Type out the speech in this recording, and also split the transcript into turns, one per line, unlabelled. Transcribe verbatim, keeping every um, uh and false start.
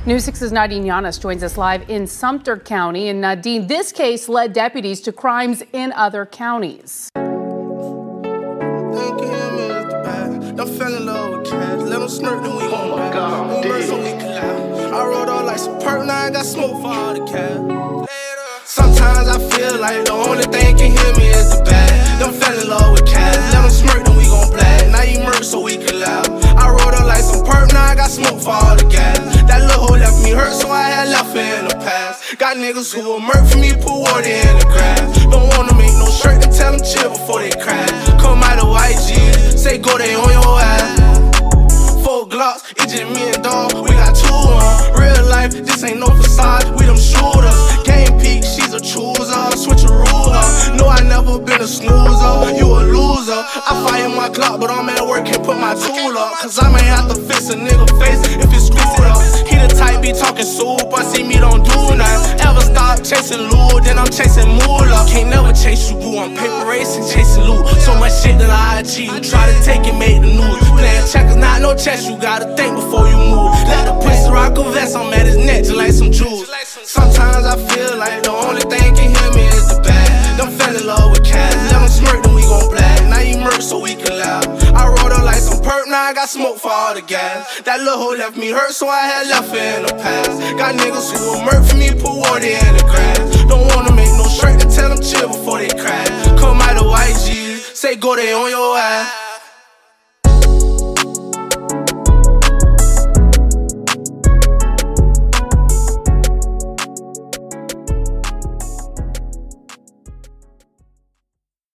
News six's Nadine Llanos joins us live in Sumter County. And Nadine, this case led deputies to crimes in other counties.
Don't fell in love with cash. Let them smirk, then we gon' back. We merge so we collab. I rolled all like some perk, now I got smoke for all the cash. Sometimes I feel like the only thing can hear me is the bad. Don't fell in love with cash. Let them smirk, then we gon' black. Now you merge so we collab. I rolled all like some perk, now I got smoke for all the gas. That little hoe left me hurt, so I had left her in the past. Got niggas who will murk for me, put water in the grass. Don't wanna make no shirt, then tell them chill before they crash. Come out of Y G, say go they on your ass. Four Glocks, it's just me and dog, we got two on. Real life, this ain't no facade, we them shooters. Game peak, she's a chooser, switch a ruler. No, I never been a snoozer, you a loser. I fire my Glock, but I'm at work, can't put my tool up. Cause I may have to fix a nigga face if it's screwed up. He the type be talking soup, I see me don't do nothing. Ever stop chasing loot, then I'm chasing moolah. Can't never chase you, boo, I'm paper racing, chasing loot. So much shit that I achieve, try to take it, make the news. Playing checkers, not no chess, you gotta think before you move. Let the pussy rock a vest, I'm at his neck just like some jewels. Sometimes I feel like the only thing can hear me is the bad. Them fell in love with cash, let them smirk, then we gon' black. Now you murk so we can laugh. I rolled up like some perk, now I got smoke for all the gas. That little hoe left me hurt, so I had left her in the past. Got niggas who will murk for me, put water in the grass. Don't wanna make no shirt, then tell them chill before they crash. Come out of Y G, say go they on your ass.